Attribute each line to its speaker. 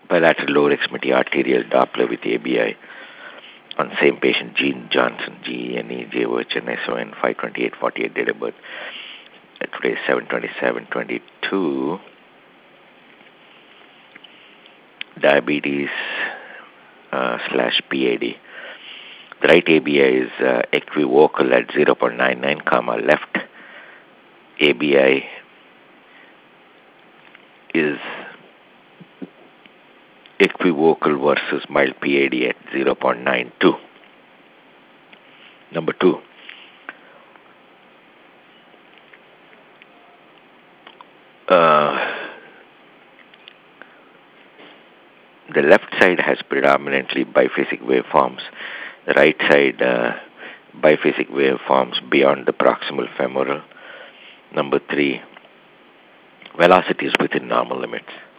Speaker 1: bilateral lower extremity arterial Doppler with ABI on same patient, Gene Johnson, GENE, JOHN, 5/28/48 date of birth. Today is 7/27/22. Diabetes / PAD. The right ABI is equivocal at 0.99, comma, left ABI is equivocal versus mild PAD at 0.92. Number 2. The left side has predominantly biphasic waveforms. The right side biphasic waveforms beyond the proximal femoral. Number 3. Velocity is within normal limits.